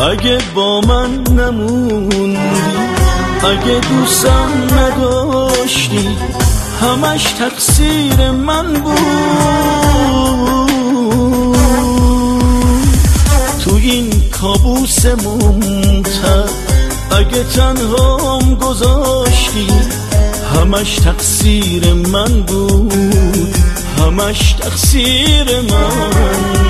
اگه با من نموندی، اگه دوستم نداشتی، همش تقصیر من بود. تو این کابوس ممتد اگه تنهام گذاشتی، همش تقصیر من بود، همش تقصیر من.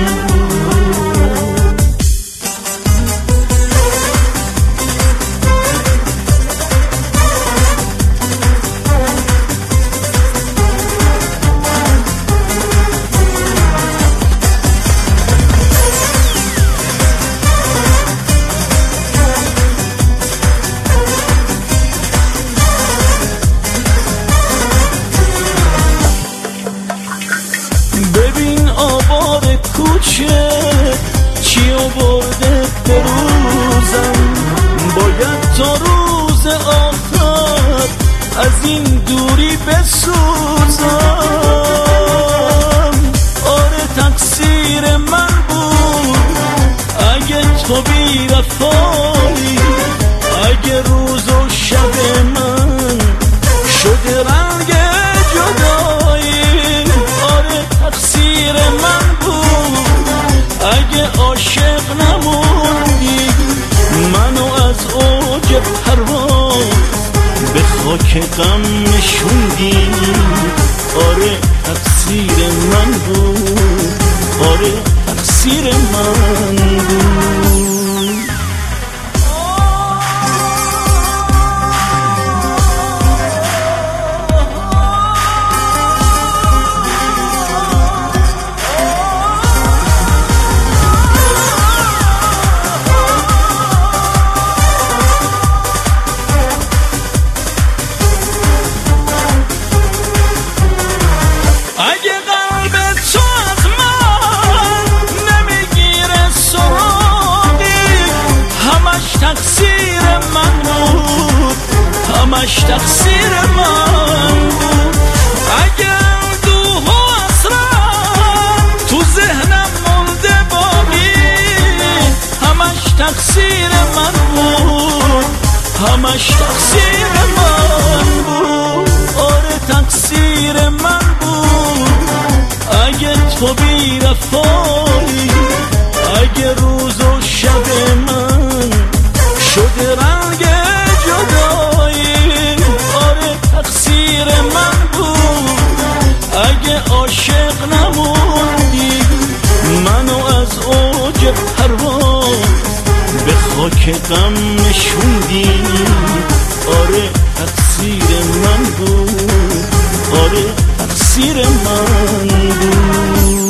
ببین آوار کوچه چی آورده به روزم، باید تا روز آخر از این دوری بسوزم. آره تقصیر من بود اگه تو بی وفایی، اگه روز و شب من شده رنگ جدایی. آره تقصیر من بود اگه عاشق نموندی، منو از اوج پرواز به خاک غم نشوندی. آره تقصیر من بود، آره تقصیر من بود. اگه قلب تو از من نمیگیره سراغی، همش تقصیر من بود، همش تقصیر من بود. اگه اندوه و اسرار تو ذهنم مونده باقی، همش تقصیر من بود، همش تقصیر من بود. آره تقصیر من بود اگه تو بی وفایی، اگه روز و شب من شده رنگ جدایی. آره تقصیر من بود اگه عاشق نموندی، منو از اوج پرواز به خاک غم نشوندی. آره تقصیر من بود، آره تقصیر من بود.